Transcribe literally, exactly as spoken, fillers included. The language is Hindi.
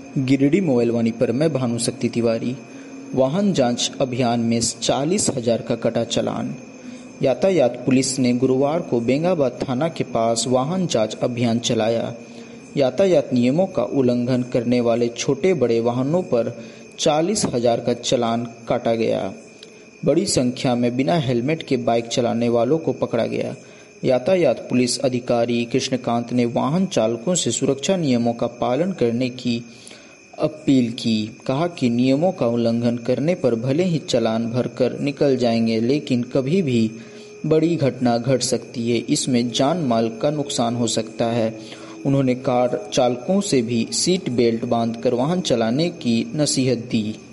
गिरिडीह मोबाइल वाणी पर मैं भानुशक्ति तिवारी। वाहन जांच अभियान में चालीस हजार का कटा चालान। यातायात पुलिस ने गुरुवार को बेंगाबाद थाना के पास वाहन जांच अभियान चलाया। यातायात नियमों का उल्लंघन करने वाले छोटे बड़े वाहनों पर चालीस हजार का चालान काटा गया। बड़ी संख्या में बिना हेलमेट के बाइक चलाने वालों को पकड़ा गया। यातायात पुलिस अधिकारी कृष्णकांत ने वाहन चालकों से सुरक्षा नियमों का पालन करने की अपील की। कहा कि नियमों का उल्लंघन करने पर भले ही चालान भरकर निकल जाएंगे, लेकिन कभी भी बड़ी घटना घट सकती है। इसमें जान माल का नुकसान हो सकता है। उन्होंने कार चालकों से भी सीट बेल्ट बांधकर वाहन चलाने की नसीहत दी।